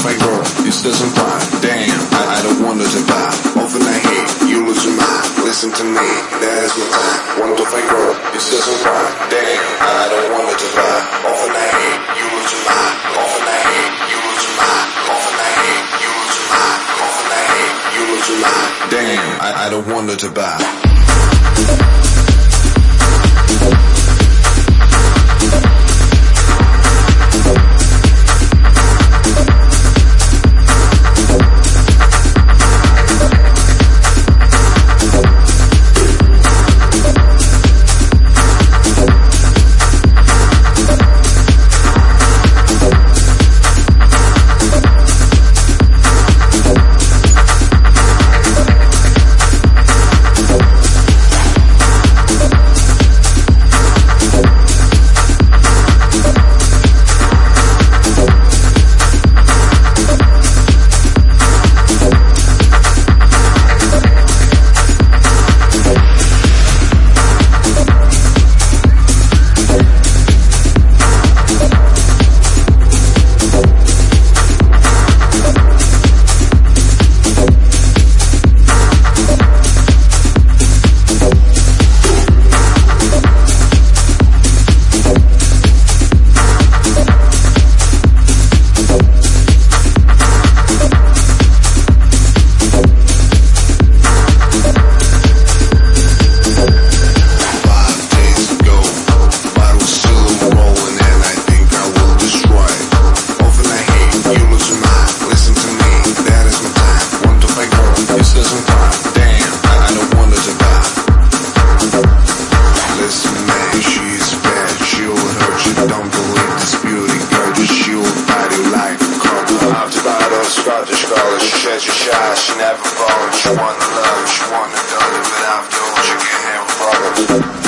fake girl, this doesn't fly. Damn, I don't want her to die. Often I hate, you lose your mind. Listen to me, that is my time. Want to fake girl, this doesn't fly. Damn, I don't want her to die. Often I hate, you lose your mind. Often I hate, you lose your mind. Often I hate, you lose your mind. Often I hate, you lose your mind. Damn, I don't want her to buy. She shy, she never fallen. She wanna love, she wanna know that, but after all, she can't have a problem.